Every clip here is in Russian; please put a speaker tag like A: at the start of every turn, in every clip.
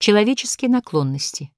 A: Человеческие наклонности.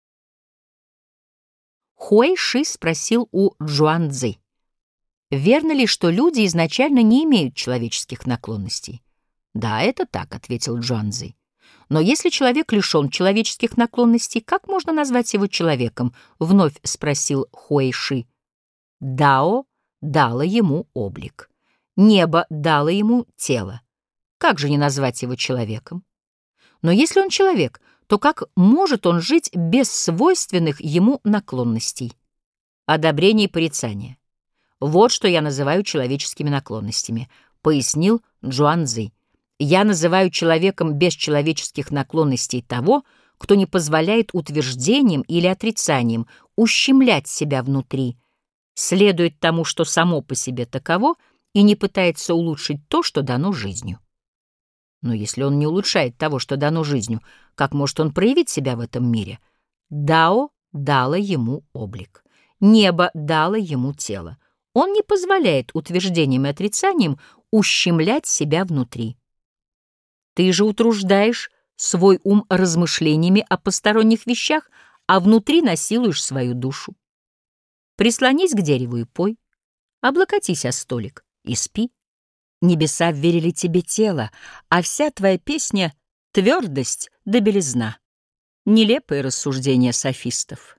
A: Хуэй Ши спросил у Чжуанцзы, верно ли, что люди изначально не имеют человеческих наклонностей? «Да, это так», — ответил Чжуанцзы. «Но если человек лишен человеческих наклонностей, как можно назвать его человеком?» — вновь спросил Хуэй Ши. «Дао дало ему облик. Небо дало ему тело. Как же не назвать его человеком? Но если он человек, то как может он жить без свойственных ему наклонностей? Одобрение и порицание. Вот что я называю человеческими наклонностями», — пояснил Чжуанцзы. «Я называю человеком без человеческих наклонностей того, кто не позволяет утверждениям или отрицаниям ущемлять себя внутри, следует тому, что само по себе таково, и не пытается улучшить то, что дано жизнью». Но если он не улучшает того, что дано жизнью, как может он проявить себя в этом мире? Дао дало ему облик. Небо дало ему тело. Он не позволяет утверждениям и отрицаниям ущемлять себя внутри. Ты же утруждаешь свой ум размышлениями о посторонних вещах, а внутри насилуешь свою душу. Прислонись к дереву и пой, облокотись о столик и спи. Небеса вверили тебе тело, а вся твоя песня — твердость да белизна. Нелепые рассуждения софистов.